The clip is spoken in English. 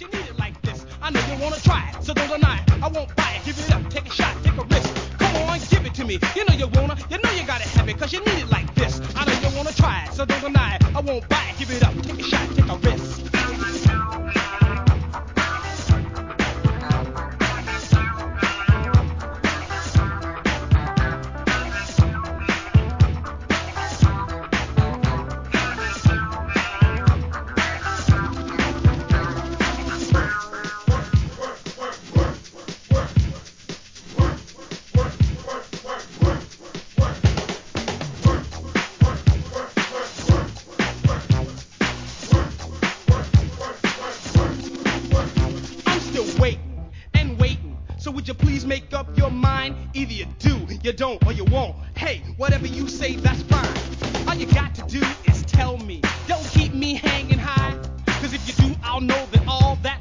you need it like this. I know you wanna try it, so don't deny it. I won't buy it, give it up, take a shot, take a risk. Come on, give it to me. You know you wanna, you know you gotta have it, cause you need it like this. I know you wanna try it, so don't deny it. I won't buy it, give it up, take a shot, take a risk. I'm still waiting and waiting. So would you please make up your mind? Either you do, you don't, or you won't. Hey, whatever you say, that's fine. All you got to do is tell me. Don't keep me hanging high. Cause if you do, I'll know that all that